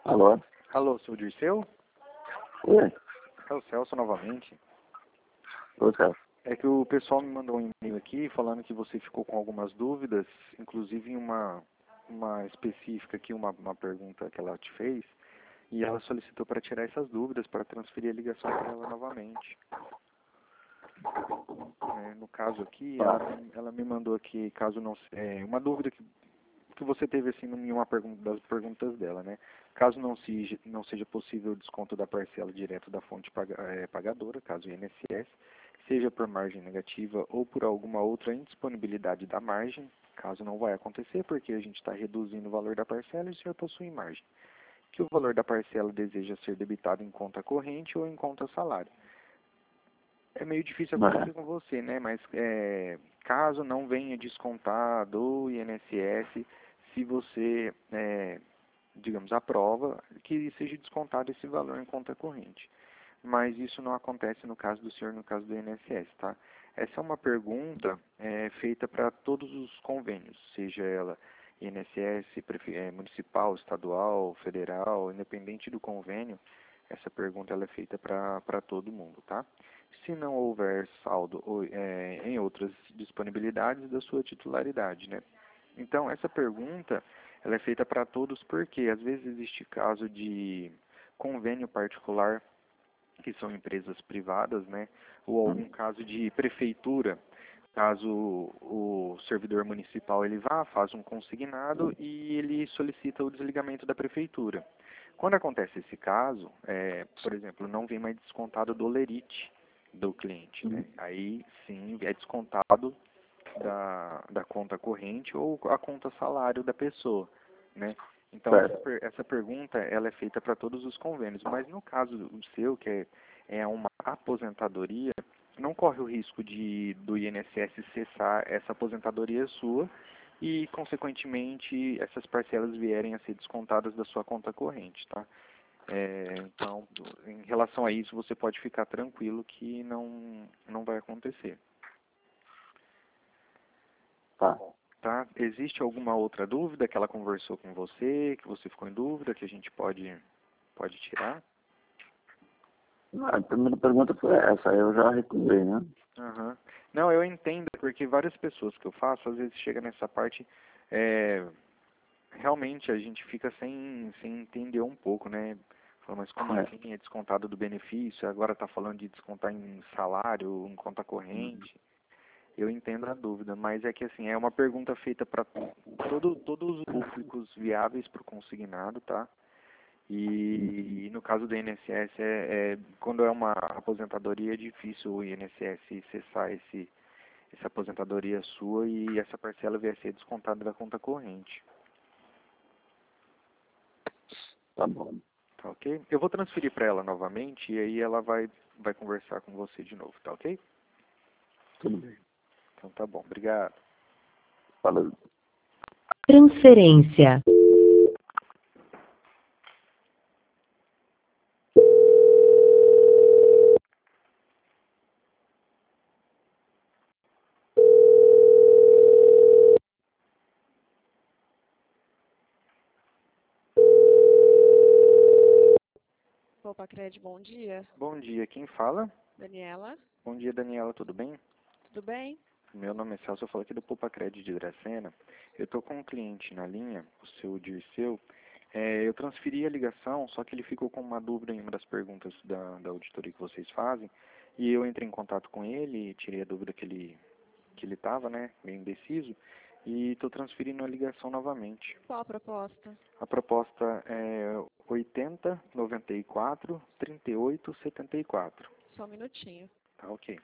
Alô? Alô, seu Dirceu? Oi, É o Celso novamente. ô Celso. É que o pessoal me mandou um e-mail aqui falando que você ficou com algumas dúvidas, inclusive em uma específica aqui, uma pergunta que ela te fez, e ela solicitou para tirar essas dúvidas, para transferir a ligação para ela novamente. No caso aqui, ela me mandou aqui, caso não, uma dúvida que você teve assim em uma das perguntas dela, né? Caso não seja possível o desconto da parcela direto da fonte pagadora, caso INSS, seja por margem negativa ou por alguma outra indisponibilidade da margem, caso não vai acontecer, porque a gente está reduzindo o valor da parcela e o senhor possui margem, que o valor da parcela deseja ser debitado em conta corrente ou em conta salário. É meio difícil acontecer com você, né? Mas caso não venha descontado o INSS, se você, digamos, aprova que seja descontado esse valor em conta corrente. Mas isso não acontece no caso do senhor, no caso do INSS, tá? Essa é uma pergunta feita para todos os convênios, seja ela INSS, municipal, estadual, federal, independente do convênio, essa pergunta ela é feita para todo mundo, tá? Se não houver saldo em outras disponibilidades da sua titularidade, né? Então, essa pergunta ela é feita para todos porque às vezes existe caso de convênio particular, que são empresas privadas, né? Ou algum caso de prefeitura, caso o servidor municipal ele vá, faz um consignado e ele solicita o desligamento da prefeitura. Quando acontece esse caso, por exemplo, não vem mais descontado do lerite do cliente, né? Aí sim é descontado da conta corrente ou a conta salário da pessoa, né? Então essa pergunta ela é feita para todos os convênios, mas no caso do seu, que é uma aposentadoria, não corre o risco do INSS cessar essa aposentadoria sua e, consequentemente, essas parcelas vierem a ser descontadas da sua conta corrente, tá? Então, em relação a isso, você pode ficar tranquilo que não vai acontecer. Tá? Existe alguma outra dúvida que ela conversou com você, que você ficou em dúvida, que a gente pode tirar? A primeira pergunta foi essa, eu já recusei, né? Uhum. Não, eu entendo, porque várias pessoas que eu faço, às vezes chega nessa parte, realmente a gente fica sem entender um pouco, né? Fala, mas como assim é descontado do benefício, agora está falando de descontar em salário, em conta corrente? Eu entendo a dúvida, mas é que assim, é uma pergunta feita para todos os públicos viáveis para o consignado, tá? E no caso do INSS, quando é uma aposentadoria, é difícil o INSS cessar essa aposentadoria sua e essa parcela vai ser descontada da conta corrente. Tá bom. Tá ok? Eu vou transferir para ela novamente e aí ela vai conversar com você de novo, tá ok? Tudo bem. Então tá bom, obrigado. Falou. Transferência. Popacred, bom dia. Bom dia, quem fala? Daniela, Bom dia, Daniela, tudo bem? tudo bem? Meu nome é Celso, eu falo aqui do Popacred de Dracena. Eu estou com um cliente na linha, o seu Dirceu. Eu transferi a ligação, só que ele ficou com uma dúvida em uma das perguntas da auditoria que vocês fazem. E eu entrei em contato com ele e tirei a dúvida que ele estava, né, meio indeciso. E estou transferindo a ligação novamente. Qual a proposta? A proposta é 80 94 38 74. Só um minutinho. Tá ok.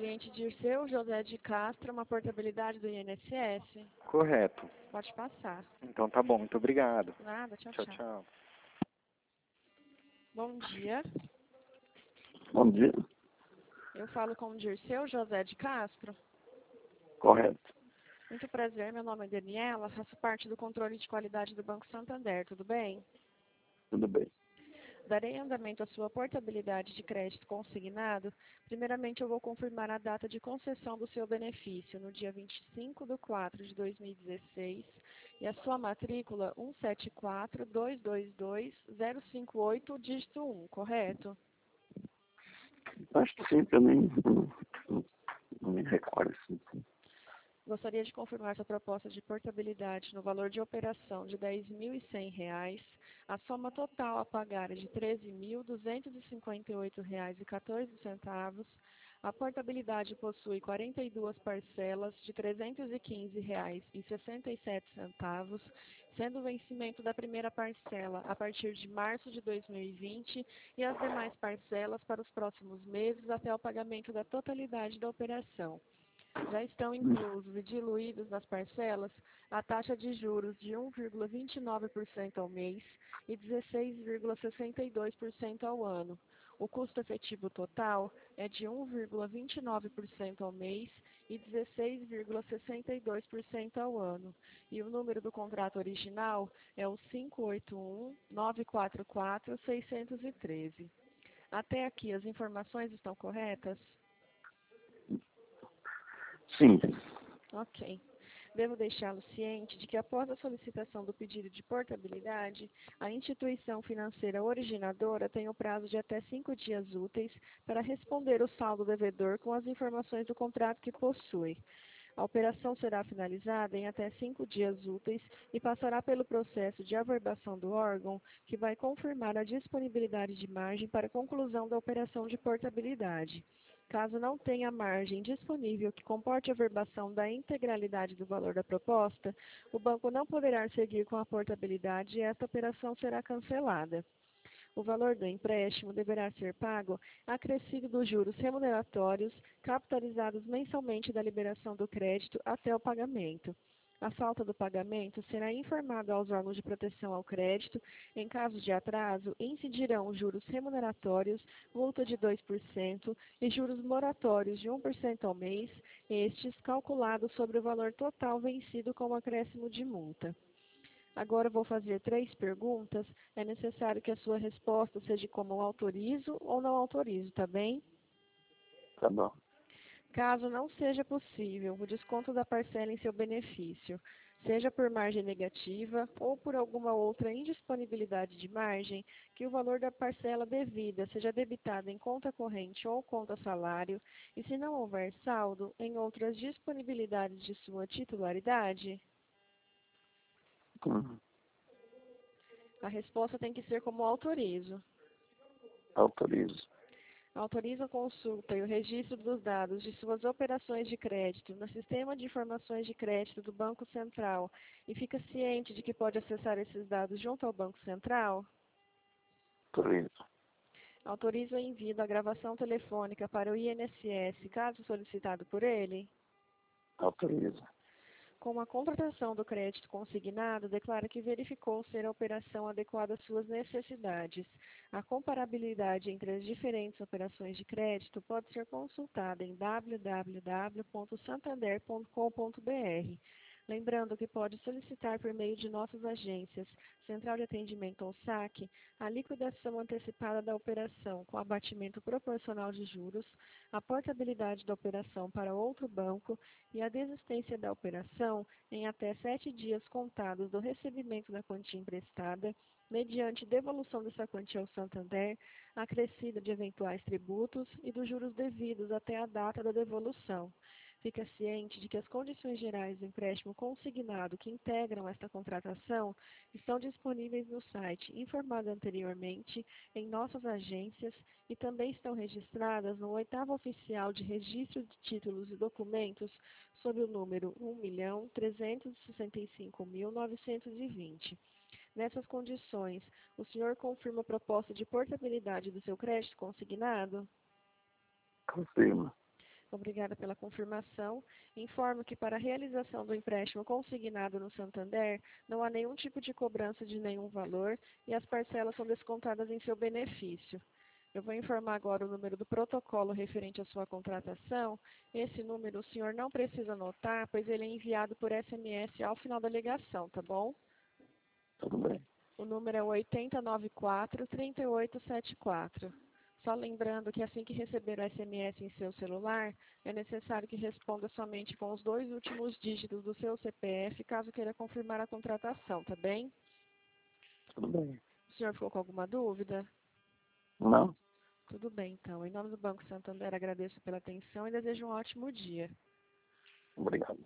cliente Dirceu José de Castro, uma portabilidade do INSS? Correto. Pode passar. Então tá bom, muito obrigado. Nada, tchau, Tchau, tchau. tchau. Bom dia. Bom dia. Eu falo com Dirceu José de Castro. Correto. Muito prazer, meu nome é Daniela, faço parte do controle de qualidade do Banco Santander, tudo bem? Tudo bem. Darei andamento à sua portabilidade de crédito consignado. Primeiramente, eu vou confirmar a data de concessão do seu benefício, no dia 25/4/2016, e a sua matrícula 174222058, dígito 1, correto? Acho que sim, que eu nem não me recordo. Assim. Gostaria de confirmar sua proposta de portabilidade no valor de operação de R$ 10.100. A soma total a pagar é de R$ 13.258,14. A portabilidade possui 42 parcelas de R$ 315,67, sendo o vencimento da primeira parcela a partir de março de 2020 e as demais parcelas para os próximos meses até o pagamento da totalidade da operação. Já estão inclusos e diluídos nas parcelas a taxa de juros de 1,29% ao mês e 16,62% ao ano. O custo efetivo total é de 1,29% ao mês e 16,62% ao ano. E o número do contrato original é o 581-944-613. Até aqui, as informações estão corretas? Sim. Ok. Devo deixá-lo ciente de que após a solicitação do pedido de portabilidade, a instituição financeira originadora tem o prazo de até 5 dias úteis para responder o saldo devedor com as informações do contrato que possui. A operação será finalizada em até 5 dias úteis e passará pelo processo de averbação do órgão, que vai confirmar a disponibilidade de margem para a conclusão da operação de portabilidade. Caso não tenha margem disponível que comporte a averbação da integralidade do valor da proposta, o banco não poderá seguir com a portabilidade e esta operação será cancelada. O valor do empréstimo deverá ser pago acrescido dos juros remuneratórios capitalizados mensalmente da liberação do crédito até o pagamento. A falta do pagamento será informado aos órgãos de proteção ao crédito. Em caso de atraso, incidirão os juros remuneratórios, multa de 2% e juros moratórios de 1% ao mês, estes calculados sobre o valor total vencido com o acréscimo de multa. Agora eu vou fazer 3 perguntas. É necessário que a sua resposta seja como autorizo ou não autorizo, tá bem? Tá bom. Caso não seja possível o desconto da parcela em seu benefício, seja por margem negativa ou por alguma outra indisponibilidade de margem, que o valor da parcela devida seja debitado em conta corrente ou conta salário, e se não houver saldo, em outras disponibilidades de sua titularidade? Uhum. A resposta tem que ser como autorizo. Autorizo. Autoriza a consulta e o registro dos dados de suas operações de crédito no Sistema de Informações de Crédito do Banco Central e fica ciente de que pode acessar esses dados junto ao Banco Central? Autorizo. Autoriza o envio da gravação telefônica para o INSS, caso solicitado por ele? Autorizo. Com a contratação do crédito consignado, declara que verificou ser a operação adequada às suas necessidades. A comparabilidade entre as diferentes operações de crédito pode ser consultada em www.santander.com.br. Lembrando que pode solicitar por meio de nossas agências, Central de Atendimento ou SAC, a liquidação antecipada da operação com abatimento proporcional de juros, a portabilidade da operação para outro banco e a desistência da operação em até 7 dias contados do recebimento da quantia emprestada, mediante devolução dessa quantia ao Santander, acrescida de eventuais tributos e dos juros devidos até a data da devolução. Fica ciente de que as condições gerais do empréstimo consignado que integram esta contratação estão disponíveis no site informado anteriormente, em nossas agências e também estão registradas no 8º Oficial de Registro de Títulos e Documentos sob o número 1.365.920. Nessas condições, o senhor confirma a proposta de portabilidade do seu crédito consignado? Confirmo. Obrigada pela confirmação. Informo que para a realização do empréstimo consignado no Santander, não há nenhum tipo de cobrança de nenhum valor e as parcelas são descontadas em seu benefício. Eu vou informar agora o número do protocolo referente à sua contratação. Esse número o senhor não precisa anotar, pois ele é enviado por SMS ao final da ligação, tá bom? Tudo bem. O número é 8094-3874. Só lembrando que assim que receber o SMS em seu celular, é necessário que responda somente com os 2 últimos dígitos do seu CPF, caso queira confirmar a contratação, tá bem? Tudo bem. O senhor ficou com alguma dúvida? Não? Tudo bem, então. Em nome do Banco Santander, agradeço pela atenção e desejo um ótimo dia. Obrigado.